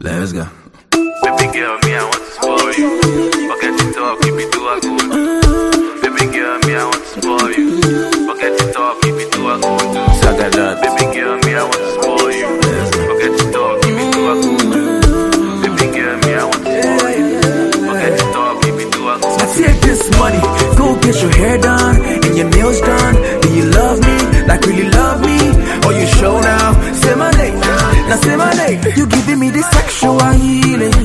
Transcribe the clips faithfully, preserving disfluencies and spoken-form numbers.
Let's go. Baby girl, me, I want to spoil you. Forget to talk, keep it to a good. Baby girl, me, I want to spoil you. Forget to talk, keep it to a good. Sagadad. Baby girl, me, I want to spoil you. Forget to talk, keep it to a good. Baby girl, me, I want to spoil you. Forget to talk, keep it to a good. I take this money, go get your hair done and your nails done. Do you love me? Like really love me? Or you show now? Say my name, now say my name. You giving me this sexual healing.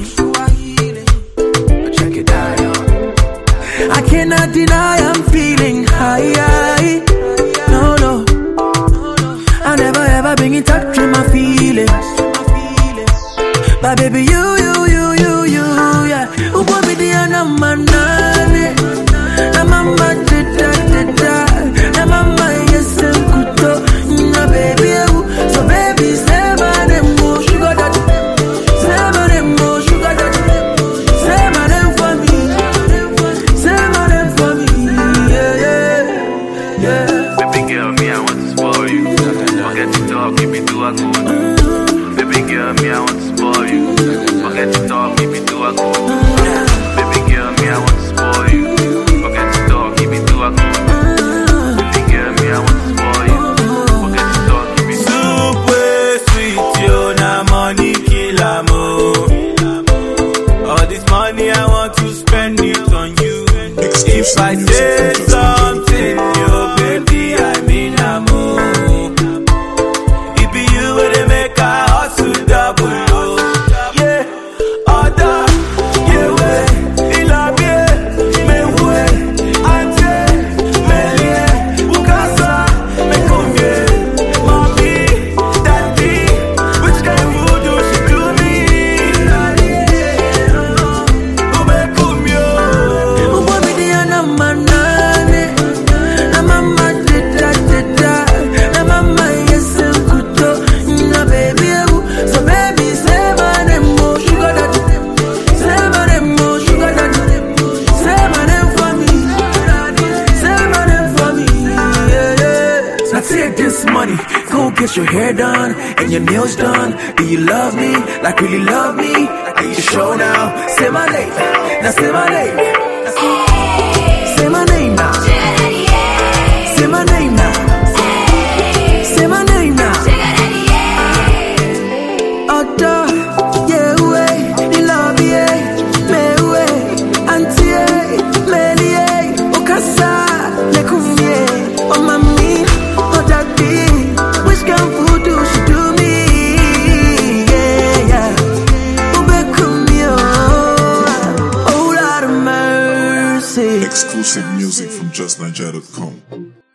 Check it out, yo. I cannot deny I'm feeling high. No, no, I never ever been in touch with my feelings. But baby, you, you, you, you, you, yeah. Who put me the number nine? I'm a man, da da da da. I'm a man, yes, I'm good. Nah, baby, so baby, say my name, oh, sugar daddy. Say my name, oh, sugar daddy. Say my name for me. Say my name for me. Yeah, yeah, yeah. Baby girl, me, I want to spoil you. Forget to talk, keep it to a good. Baby girl, me, I want to spoil you. Forget to talk, keep it to a good. Baby girl, me, I want to spoil you. Forget to talk, keep it to a good. Baby girl, me, I want to spoil you. Forget to talk, keep it to a good. Super sweet, yo, na money kill am, oh. All this money I want to spend it on you. If I say something, yo, baby, I mean I'm oh. It be you where they make a hustle double, oh. Yeah, other, yeah, way, il a bien, mais ouais, ante, mais lié, ou casa, mais combien, mommy, daddy, which kind of voodoo she do me? Who make come yo? Who put me the number nine? I'm a man, da da da da. I'm a man, yes, I'm good. Nah, baby, so baby, say my name, oh, sugar daddy. Say my name, oh, sugar daddy. Say my name for me. Say my name for me. Yeah, yeah. Now take this money, go get your hair done and your nails done. Do you love me? Like really love me? Are you sure now? Say my name. Now say my name. Say my name now. Say my name now. Say my name now. Otto, yeah, way, the love, yeah, me way, auntie, Melie, Okasa, Lekumye, oh mami, oh daddy, which kind of voodoo she do me? Yeah, yeah, Ubekumyo, oh Lord of mercy. Exclusive music from just nigeria dot com.